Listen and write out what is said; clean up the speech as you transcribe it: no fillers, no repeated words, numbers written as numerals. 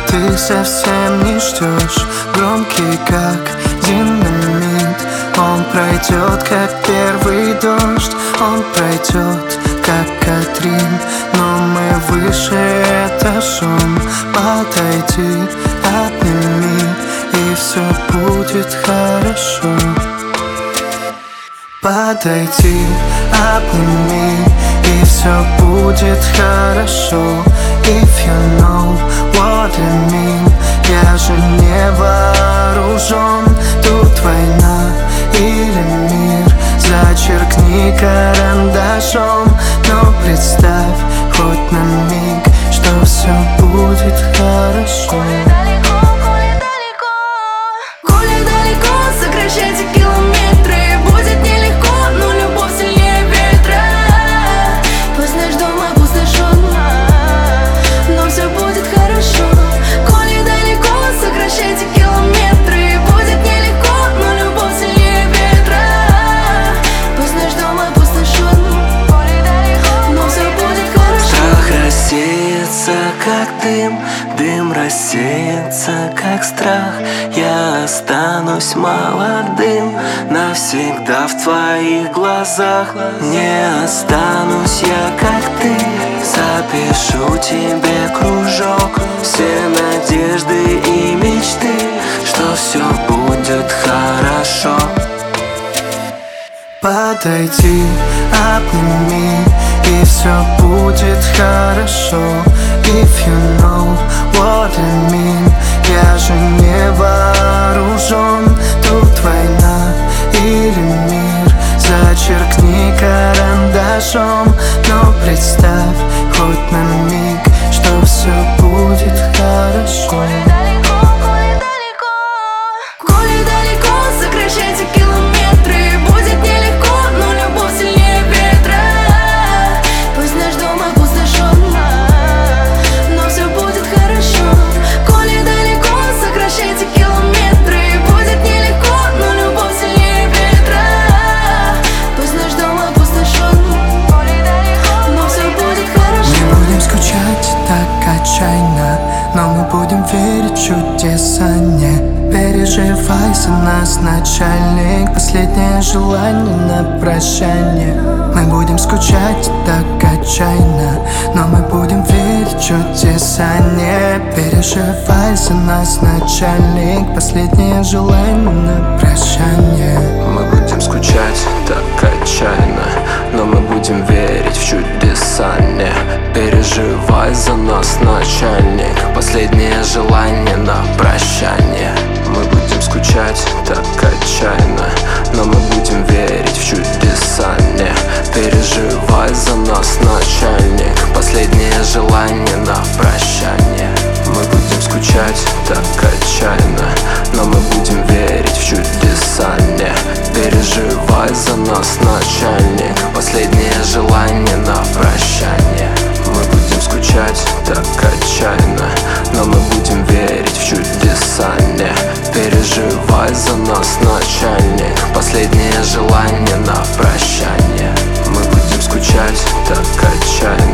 ты совсем не ждешь. Громкий как динамит, он пройдет как первый дождь. Он пройдет как Катрин, но мы выше этажом. Подойди, обними, и все будет хорошо. Подойди, обними, и все будет хорошо. If you know what I mean, я же не вооружен. Тут война или мир, зачеркни карандашом. Но представь хоть на миг, что все будет хорошо. Коли далеко, сокращайте километры. Будет нелегко, но любовь сильнее ветра. Пусть наш дом опустошен, но все будет хорошо. Коли далеко, сокращайте километры. Будет нелегко, но любовь сильнее ветра. Пусть наш дом опустошен, но все будет хорошо. Страх рассеется, как дым, дым рассеется, как страх. Я останусь молодым навсегда в твоих глазах. Не останусь я, как ты, запишу тебе кружок. Все надежды и мечты, что все будет хорошо. Подойди, обними, и все будет хорошо. If you know what I mean, я же не вооружен. Тут война или мир, зачеркни карандашом. Но представь хоть на миг, что все будет хорошо. Коли далеко, сокращайте километры. Будет нелегко, но любовь сильнее ветра. Пусть наш дом опустошен, но все будет хорошо. Коли далеко, сокращайте километры. Будет нелегко, но любовь сильнее ветра. Пусть наш дом опустошен, но все будет хорошо. Мы будем скучать так отчаянно, но мы будем верить в чудеса. Не переживай за нас, начальник. Последнее желание на прощание. Мы будем скучать так отчаянно, но мы будем верить в чудеса. Не переживай за нас, начальник. Последнее желание на прощание. Мы будем скучать так отчаянно, но мы будем верить в чудеса. Не переживай за нас, начальник. Последнее желание на прощание. Мы будем скучать так отчаянно, но мы будем верить в чудеса. Не переживай за нас, начальник. Последнее желание на прощание. Мы будем скучать так отчаянно, но мы будем верить в чудеса. Не переживай за нас, начальник. Последнее желание на прощание. Мы будем скучать так отчаянно, но мы будем верить в чудеса. Не переживай за нас, начальник. Последнее желание на прощание. Мы будем скучать так отчаянно,